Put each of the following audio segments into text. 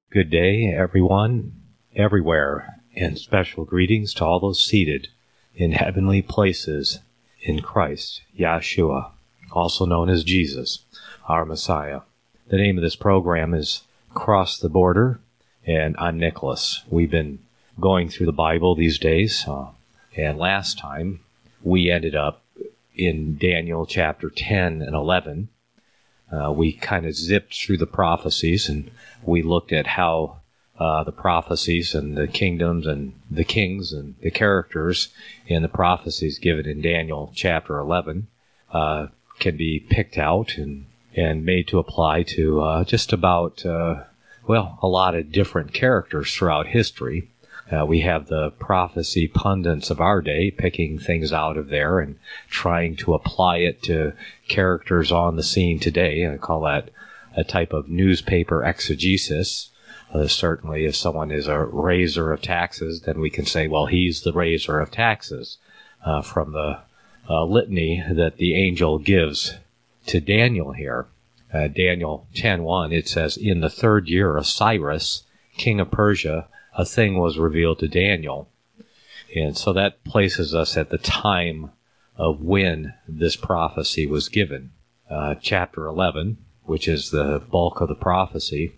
Good day, everyone, everywhere, and special greetings to all those seated in heavenly places in Christ, Yahshua, also known as Jesus, our Messiah. The name of this program is Cross the Border, and I'm Nicholas. We've been going through the Bible these days, and last time we ended up in Daniel chapter 10 and 11. We kind of zipped through the prophecies, and we looked at how the prophecies and the kingdoms and the kings and the characters in the prophecies given in Daniel chapter 11 can be picked out and made to apply to just about, a lot of different characters throughout history. We have the prophecy pundits of our day picking things out of there and trying to apply it to characters on the scene today. I call that a type of newspaper exegesis. Certainly, if someone is a raiser of taxes, then we can say, well, he's the raiser of taxes from the litany that the angel gives to Daniel here. Daniel 10:1, it says, "In the third year of Cyrus, king of Persia, a thing was revealed to Daniel." And so that places us at the time of when this prophecy was given. Chapter 11, which is the bulk of the prophecy,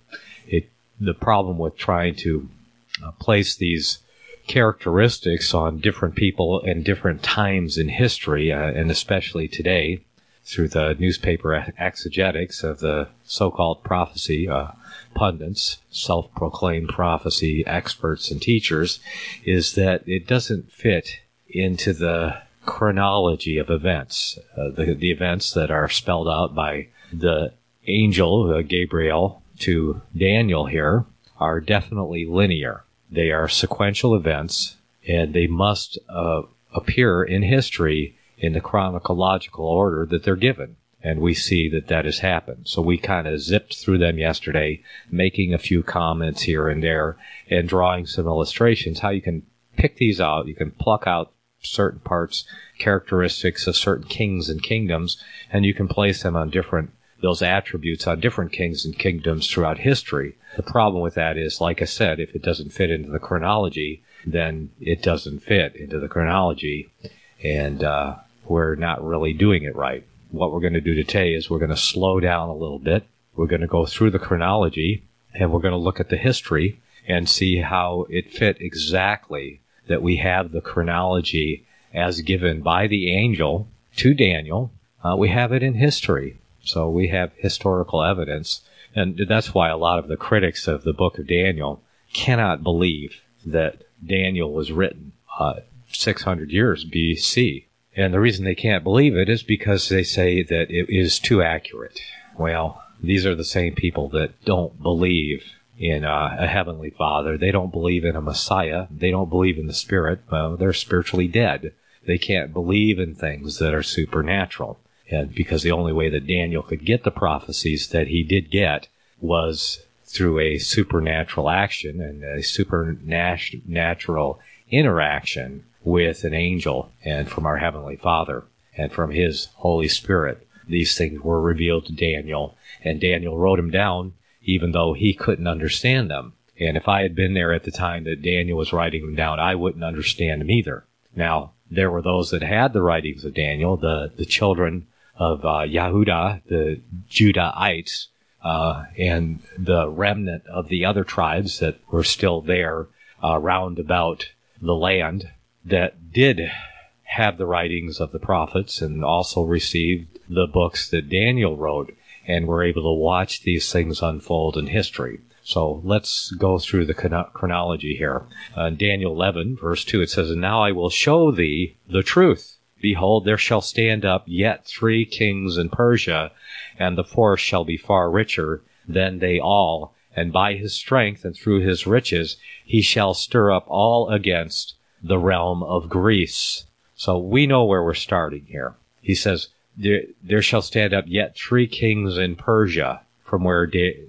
the problem with trying to place these characteristics on different people and different times in history, and especially today, through the newspaper exegetics of the so-called prophecy pundits, self-proclaimed prophecy experts and teachers, is that it doesn't fit into the chronology of events. The events that are spelled out by the angel, Gabriel, to Daniel here are definitely linear. They are sequential events, and they must appear in history in the chronological order that they're given. And we see that that has happened. So we kind of zipped through them yesterday, making a few comments here and there, and drawing some illustrations, how you can pick these out. You can pluck out certain parts, characteristics of certain kings and kingdoms, and you can place them on those attributes on different kings and kingdoms throughout history. The problem with that is, like I said, if it doesn't fit into the chronology, then it doesn't fit into the chronology, and we're not really doing it right. What we're going to do today is we're going to slow down a little bit. We're going to go through the chronology, and we're going to look at the history and see how it fit exactly that we have the chronology as given by the angel to Daniel. We have it in history. So we have historical evidence, and that's why a lot of the critics of the book of Daniel cannot believe that Daniel was written 600 years BC. And the reason they can't believe it is because they say that it is too accurate. Well, these are the same people that don't believe in a heavenly Father. They don't believe in a Messiah. They don't believe in the Spirit. Well, they're spiritually dead. They can't believe in things that are supernatural. And because the only way that Daniel could get the prophecies that he did get was through a supernatural action and a supernatural interaction with an angel and from our Heavenly Father and from His Holy Spirit. These things were revealed to Daniel, and Daniel wrote them down even though he couldn't understand them. And if I had been there at the time that Daniel was writing them down, I wouldn't understand them either. Now, there were those that had the writings of Daniel, the children of Yehuda, the Judahites, and the remnant of the other tribes that were still there round about the land, that did have the writings of the prophets and also received the books that Daniel wrote and were able to watch these things unfold in history. So let's go through the chronology here. In Daniel 11, verse 2, it says, "And now I will show thee the truth. Behold, there shall stand up yet 3 kings in Persia, and the fourth shall be far richer than they all. And by his strength and through his riches he shall stir up all against the realm of Greece." So we know where we're starting here. He says, there shall stand up yet 3 kings in Persia, from where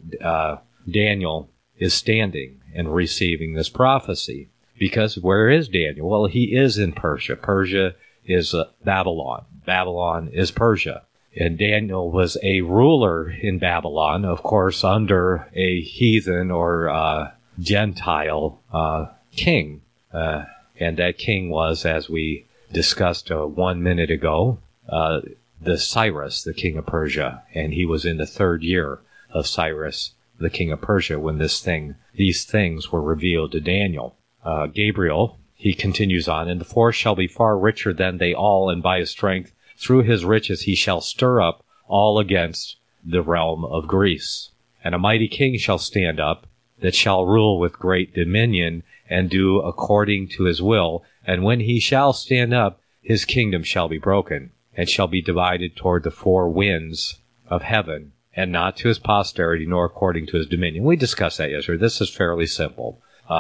Daniel is standing and receiving this prophecy. Because where is Daniel? Well, he is in Persia. Persia is Babylon. Babylon is Persia. And Daniel was a ruler in Babylon, of course, under a heathen or Gentile king. And that king was, as we discussed 1 minute ago, the Cyrus, the king of Persia. And he was in the 3rd year of Cyrus, the king of Persia, when these things were revealed to Daniel. Gabriel, he continues on, and the fourth shall be far richer than they all, and by his strength, through his riches, he shall stir up all against the realm of Greece. And a mighty king shall stand up, that shall rule with great dominion, and do according to his will. And when he shall stand up, his kingdom shall be broken, and shall be divided toward the 4 winds of heaven, and not to his posterity, nor according to his dominion. We discussed that yesterday. This is fairly simple.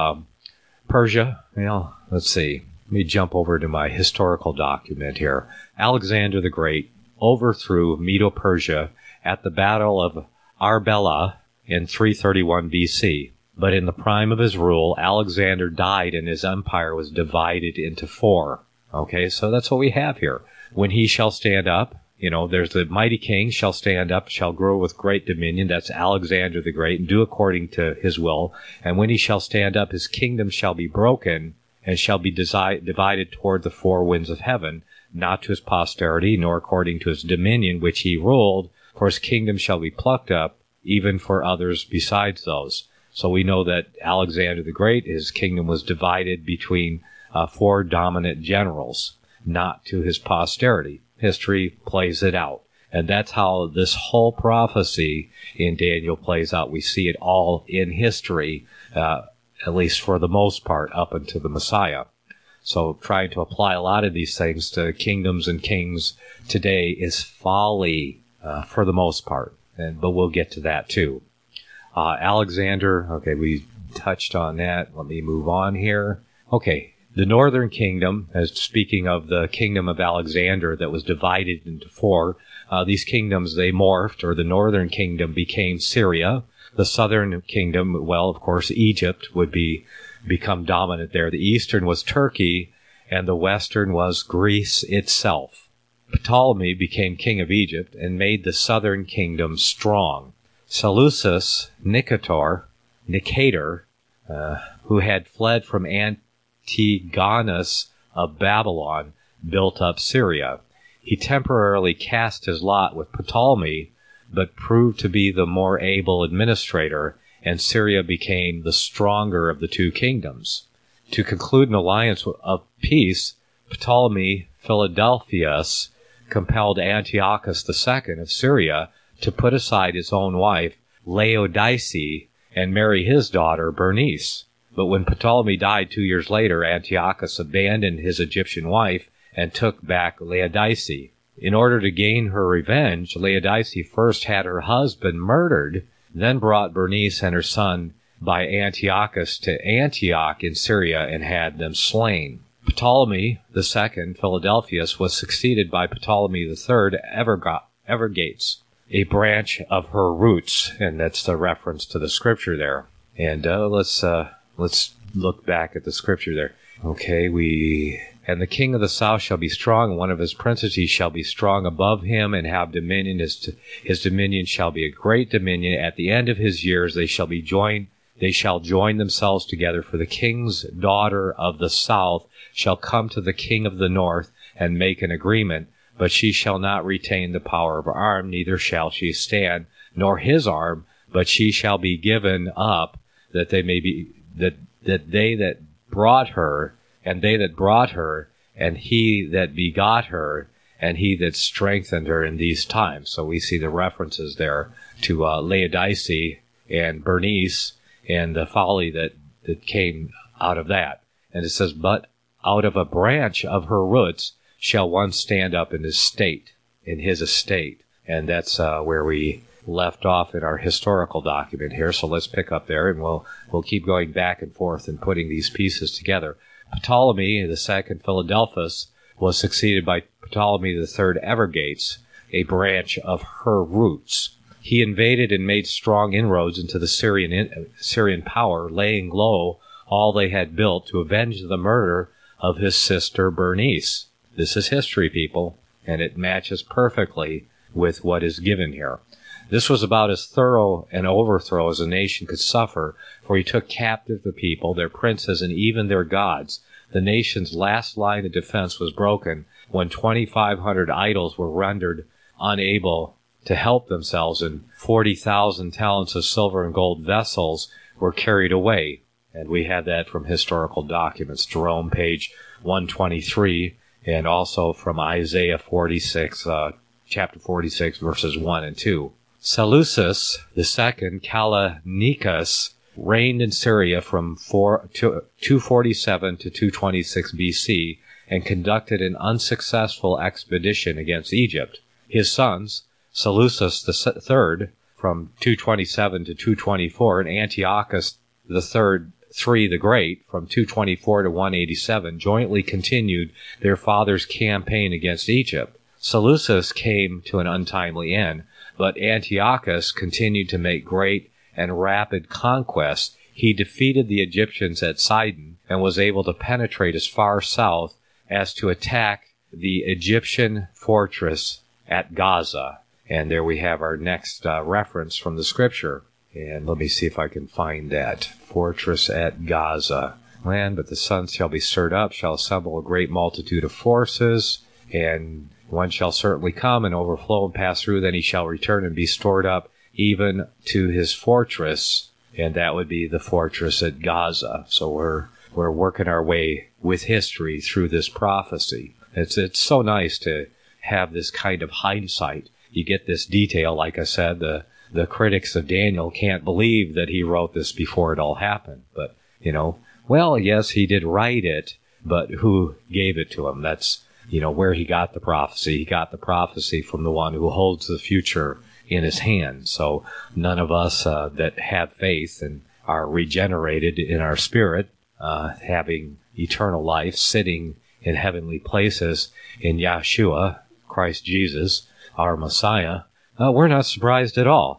Persia, let's see. Let me jump over to my historical document here. Alexander the Great overthrew Medo-Persia at the Battle of Arbela in 331 BC. But in the prime of his rule, Alexander died and his empire was divided into 4. Okay, so that's what we have here. When he shall stand up, there's the mighty king shall stand up, shall grow with great dominion. That's Alexander the Great, and do according to his will. And when he shall stand up, his kingdom shall be broken, and shall be divided toward the 4 winds of heaven, not to his posterity, nor according to his dominion which he ruled, for his kingdom shall be plucked up, even for others besides those. So we know that Alexander the Great, his kingdom was divided between 4 dominant generals, not to his posterity. History plays it out. And that's how this whole prophecy in Daniel plays out. We see it all in history, at least for the most part, up until the Messiah. So trying to apply a lot of these things to kingdoms and kings today is folly for the most part. But we'll get to that too. Alexander, okay, we touched on that. Let me move on here. Okay, the northern kingdom, as speaking of the kingdom of Alexander that was divided into 4, these kingdoms, they morphed, or the northern kingdom became Syria. The southern kingdom, well, of course, Egypt would become dominant there. The eastern was Turkey, and the western was Greece itself. Ptolemy became king of Egypt and made the southern kingdom strong. Seleucus Nicator, who had fled from Antigonus of Babylon, built up Syria. He temporarily cast his lot with Ptolemy, but proved to be the more able administrator, and Syria became the stronger of the 2 kingdoms. To conclude an alliance of peace, Ptolemy Philadelphus compelled Antiochus II of Syria to put aside his own wife, Laodice, and marry his daughter, Bernice. But when Ptolemy died 2 years later, Antiochus abandoned his Egyptian wife and took back Laodice. In order to gain her revenge, Laodice first had her husband murdered, then brought Bernice and her son by Antiochus to Antioch in Syria and had them slain. Ptolemy II, Philadelphus, was succeeded by Ptolemy III, Evergates, a branch of her roots, and that's the reference to the scripture there. And let's look back at the scripture there. Okay, and the king of the south shall be strong, and one of his princes shall be strong above him, and have dominion. His dominion shall be a great dominion. At the end of his years they shall join themselves together, for the king's daughter of the south shall come to the king of the north and make an agreement, but she shall not retain the power of her arm, neither shall she stand, nor his arm, but she shall be given up, that they that brought her, and they that brought her, and he that begot her, and he that strengthened her in these times. So we see the references there to Laodice and Bernice and the folly that came out of that. And it says, but out of a branch of her roots shall one stand up in his estate. And that's where we left off in our historical document here. So let's pick up there, and we'll keep going back and forth and putting these pieces together. Ptolemy II, Philadelphus, was succeeded by Ptolemy III, Evergates, a branch of her roots. He invaded and made strong inroads into the Syrian power, laying low all they had built to avenge the murder of his sister Bernice. This is history, people, and it matches perfectly with what is given here. This was about as thorough an overthrow as a nation could suffer, for he took captive the people, their princes, and even their gods. The nation's last line of defense was broken when 2,500 idols were rendered unable to help themselves, and 40,000 talents of silver and gold vessels were carried away. And we have that from historical documents, Jerome, page 123, and also from Isaiah 46, chapter 46, verses 1 and 2. Seleucus II Callinicus reigned in Syria from 247 to 226 BC and conducted an unsuccessful expedition against Egypt. His sons, Seleucus III from 227 to 224 and Antiochus III the Great from 224 to 187 jointly continued their father's campaign against Egypt. Seleucus came to an untimely end, but Antiochus continued to make great and rapid conquests. He defeated the Egyptians at Sidon and was able to penetrate as far south as to attack the Egyptian fortress at Gaza. And there we have our next reference from the scripture. And let me see if I can find that. Fortress at Gaza. Land, but the sun shall be stirred up, shall assemble a great multitude of forces, and one shall certainly come and overflow and pass through, then he shall return and be stored up even to his fortress, and that would be the fortress at Gaza. So we're working our way with history through this prophecy. It's so nice to have this kind of hindsight. You get this detail, like I said, the critics of Daniel can't believe that he wrote this before it all happened. But, well, yes, he did write it, but who gave it to him? That's, where he got the prophecy. He got the prophecy from the one who holds the future in his hand. So none of us that have faith and are regenerated in our spirit, having eternal life, sitting in heavenly places in Yeshua, Christ Jesus, our Messiah, we're not surprised at all.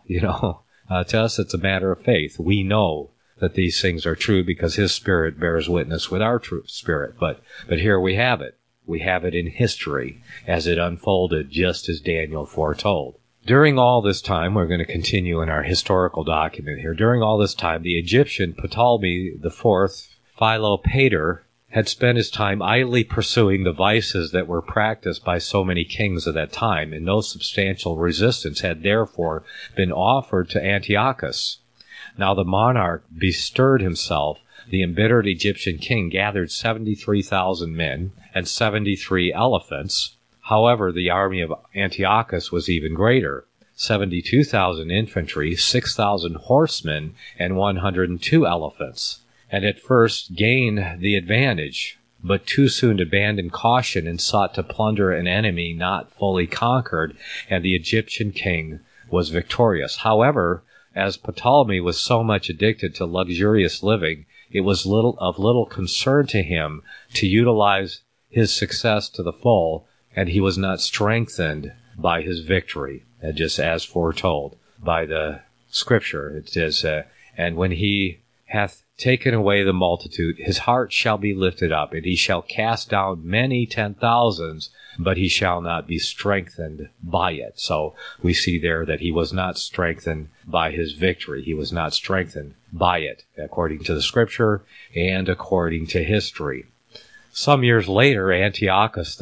To us, it's a matter of faith. We know that these things are true because his spirit bears witness with our true spirit. But here we have it. We have it in history as it unfolded just as Daniel foretold. During all this time, we're going to continue in our historical document here. During all this time, the Egyptian Ptolemy IV Philopator had spent his time idly pursuing the vices that were practiced by so many kings of that time, and no substantial resistance had therefore been offered to Antiochus. Now the monarch bestirred himself. The embittered Egyptian king gathered 73,000 men and 73 elephants. However, the army of Antiochus was even greater, 72,000 infantry, 6,000 horsemen, and 102 elephants. And at first gained the advantage, but too soon abandoned caution and sought to plunder an enemy not fully conquered, and the Egyptian king was victorious. However, as Ptolemy was so much addicted to luxurious living, it was of little concern to him to utilize his success to the full, and he was not strengthened by his victory, just as foretold by the scripture. It says, and when he hath taken away the multitude, his heart shall be lifted up, and he shall cast down many 10,000s, but he shall not be strengthened by it. So we see there that he was not strengthened by his victory. He was not strengthened by it, according to the scripture and according to history. Some years later, Antiochus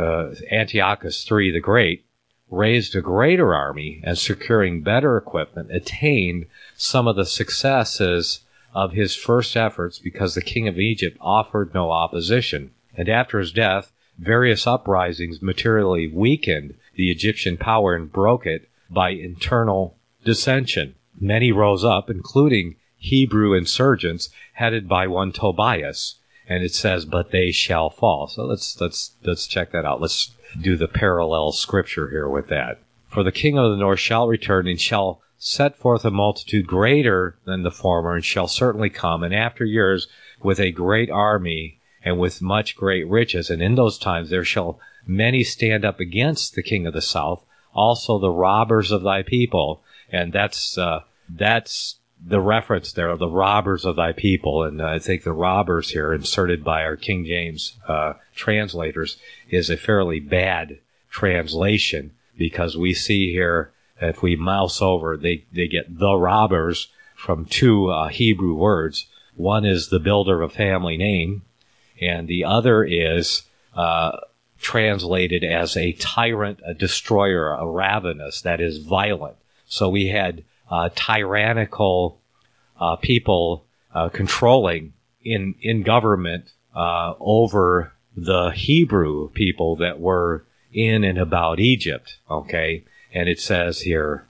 III the Great raised a greater army, and securing better equipment, attained some of the successes of his first efforts because the king of Egypt offered no opposition. And after his death, various uprisings materially weakened the Egyptian power and broke it by internal dissension. Many rose up, including Hebrew insurgents headed by one Tobias. And it says, but they shall fall. So let's check that out. Let's do the parallel scripture here with that. For the king of the north shall return and shall set forth a multitude greater than the former, and shall certainly come, and after years with a great army and with much great riches. And in those times there shall many stand up against the king of the south, also the robbers of thy people. And that's the reference there of the robbers of thy people. And I think the robbers here, inserted by our King James translators, is a fairly bad translation. because we see here, if we mouse over, they get the robbers from two Hebrew words. One is the builder of a family name, and the other is translated as a tyrant, a destroyer, a ravenous, that is violent. So we had tyrannical people controlling in government over the Hebrew people that were in and about Egypt. Okay, and it says here,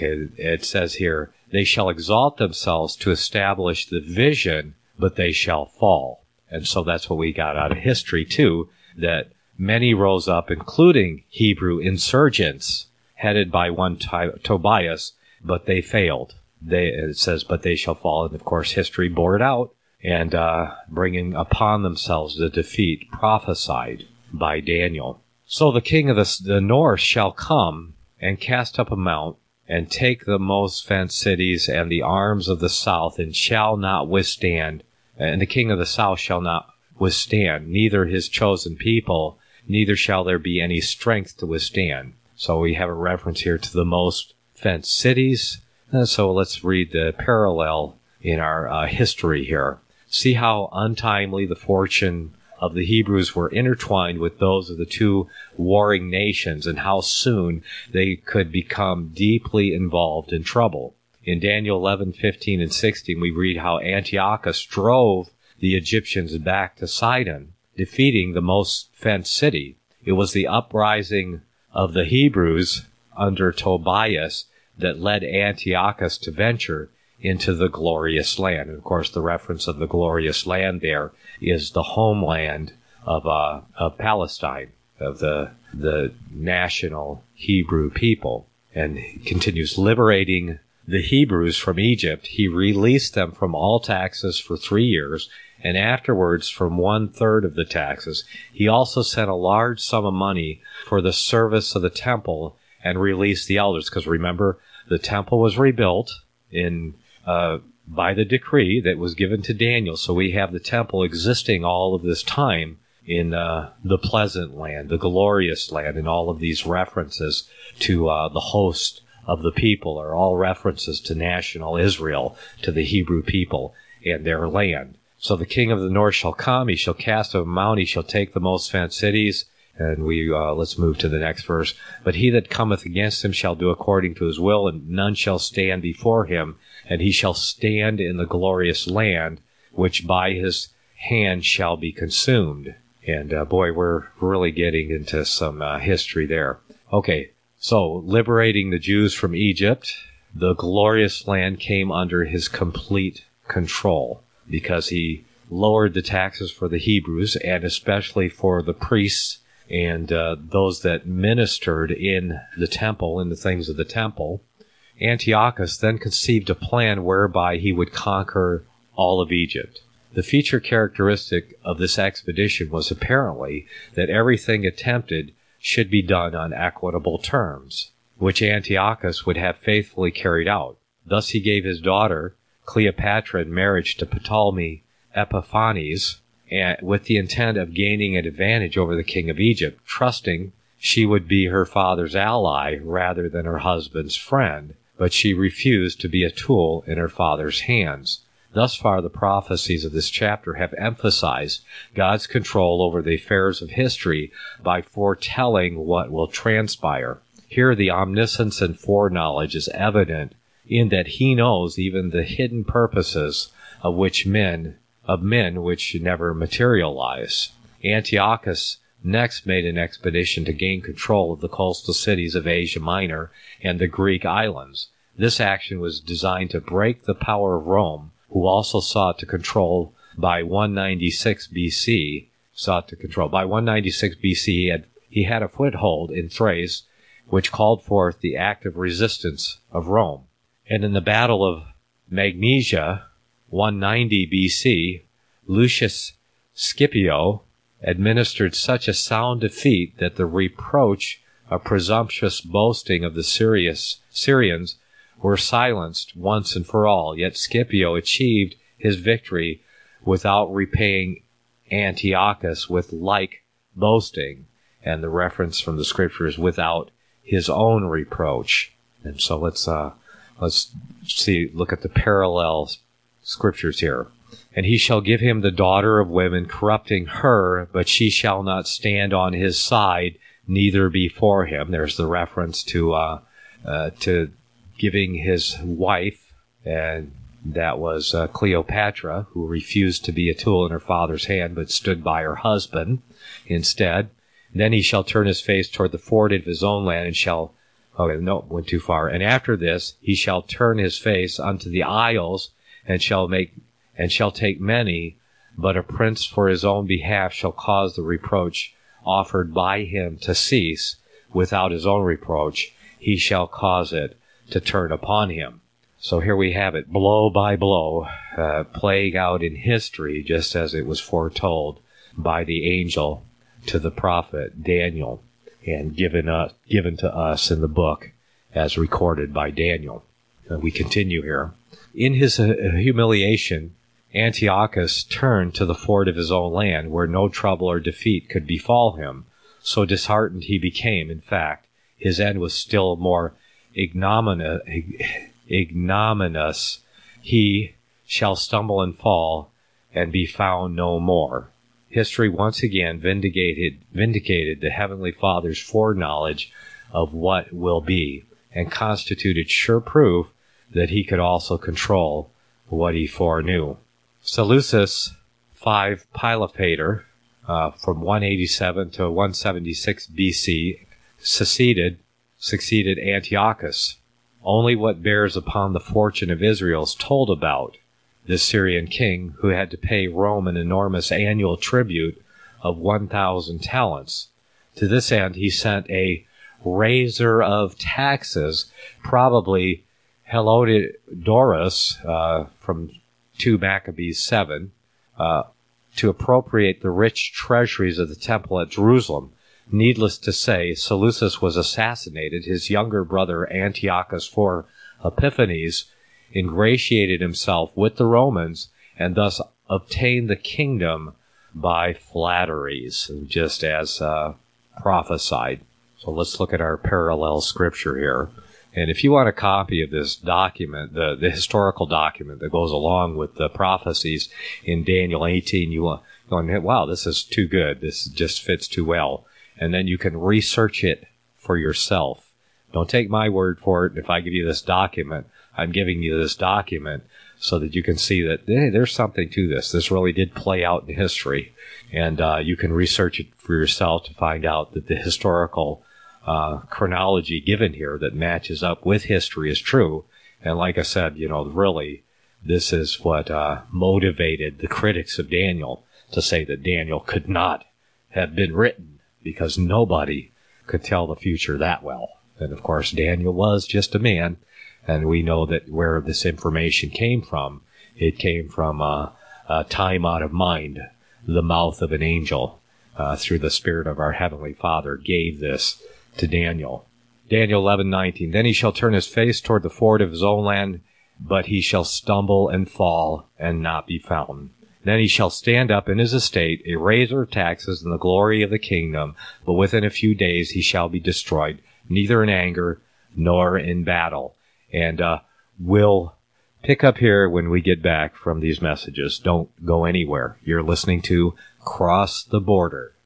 they shall exalt themselves to establish the vision, but they shall fall. And so that's what we got out of history too, that many rose up, including Hebrew insurgents, headed by one Tobias, but they failed. It says, but they shall fall. And of course, history bore it out, and bringing upon themselves the defeat prophesied by Daniel. So the king of the north shall come and cast up a mount, and take the most fenced cities and the arms of the south, and shall not withstand. And the king of the south shall not withstand, neither his chosen people, neither shall there be any strength to withstand. So we have a reference here to the most fenced cities. So let's read the parallel in our history here. See how untimely the fortune of the Hebrews were intertwined with those of the two warring nations, and how soon they could become deeply involved in trouble. In Daniel 11:15 and 16, we read how Antiochus drove the Egyptians back to Sidon, defeating the most fenced city. It was the uprising of the Hebrews under Tobias that led Antiochus to venture into the glorious land. And of course, the reference of the glorious land there is the homeland of Palestine, of the national Hebrew people. And he continues, liberating the Hebrews from Egypt, he released them from all taxes for 3 years, and afterwards from 1/3 of the taxes. He also sent a large sum of money for the service of the temple and released the elders. Because remember, the temple was rebuilt by the decree that was given to Daniel. So we have the temple existing all of this time in the pleasant land, the glorious land, and all of these references to the host of the people are all references to national Israel, to the Hebrew people and their land. So the king of the north shall come, he shall cast up a mount, he shall take the most fenced cities. And let's move to the next verse. But he that cometh against him shall do according to his will, and none shall stand before him. And he shall stand in the glorious land, which by his hand shall be consumed. And boy, we're really getting into some history there. Okay, so liberating the Jews from Egypt, the glorious land came under his complete control, because he lowered the taxes for the Hebrews, and especially for the priests and those that ministered in the temple, in the things of the temple. Antiochus then conceived a plan whereby he would conquer all of Egypt. The feature characteristic of this expedition was apparently that everything attempted should be done on equitable terms, which Antiochus would have faithfully carried out. Thus he gave his daughter Cleopatra in marriage to Ptolemy Epiphanes, with the intent of gaining an advantage over the king of Egypt, trusting she would be her father's ally rather than her husband's friend, but she refused to be a tool in her father's hands. Thus far, the prophecies of this chapter have emphasized God's control over the affairs of history by foretelling what will transpire. Here, the omniscience and foreknowledge is evident in that he knows even the hidden purposes of men which never materialize. Antiochus next made an expedition to gain control of the coastal cities of Asia Minor and the Greek islands. This action was designed to break the power of Rome, who also sought to control by 196 BC. By 196 BC, he had a foothold in Thrace, which called forth the active resistance of Rome. And in the Battle of Magnesia, 190 BC, Lucius Scipio administered such a sound defeat that the reproach of presumptuous boasting of the Syrians were silenced once and for all. Yet Scipio achieved his victory without repaying Antiochus with like boasting, and the reference from the scriptures without his own reproach. And so let's look at the parallel scriptures here. And he shall give him the daughter of women, corrupting her, but she shall not stand on his side, neither before him. There's the reference to giving his wife, and that was Cleopatra, who refused to be a tool in her father's hand, but stood by her husband instead. Then he shall turn his face toward the ford of his own land, and shall... Okay, no, went too far. And after this, he shall turn his face unto the isles, and shall take many, but a prince for his own behalf shall cause the reproach offered by him to cease. Without his own reproach, he shall cause it to turn upon him. So here we have it, blow by blow, playing out in history, just as it was foretold by the angel to the prophet Daniel, and given to us in the book as recorded by Daniel. We continue here. In his humiliation, Antiochus turned to the ford of his own land, where no trouble or defeat could befall him. So disheartened he became. In fact, his end was still more ignominious. He shall stumble and fall, and be found no more. History once again vindicated the Heavenly Father's foreknowledge of what will be, and constituted sure proof that he could also control what he foreknew. Seleucus V Philopator, from 187 to 176 BC, succeeded Antiochus. Only what bears upon the fortune of Israel is told about this Syrian king, who had to pay Rome an enormous annual tribute of 1,000 talents. To this end, he sent a raiser of taxes, probably Helodorus, from 2 Maccabees 7, to appropriate the rich treasuries of the temple at Jerusalem. Needless to say, Seleucus was assassinated. His younger brother Antiochus IV Epiphanes ingratiated himself with the Romans, and thus obtained the kingdom by flatteries, just as prophesied. So let's look at our parallel scripture here. And if you want a copy of this document, the historical document that goes along with the prophecies in Daniel 18, you want, wow, this is too good. This just fits too well. And then you can research it for yourself. Don't take my word for it. If I give you this document, I'm giving you this document so that you can see that, hey, there's something to this. This really did play out in history. And you can research it for yourself to find out that the historical chronology given here that matches up with history is true. And like I said, really, this is what motivated the critics of Daniel to say that Daniel could not have been written, because nobody could tell the future that well. And of course, Daniel was just a man, and we know that where this information came from, it came from a time out of mind. The mouth of an angel, through the Spirit of our Heavenly Father, gave this to Daniel. Daniel 11:19. Then he shall turn his face toward the ford of his own land, but he shall stumble and fall and not be found. Then he shall stand up in his estate, a raiser of taxes in the glory of the kingdom, but within a few days he shall be destroyed, neither in anger nor in battle. And we'll pick up here when we get back from these messages. Don't go anywhere. You're listening to Cross the Border.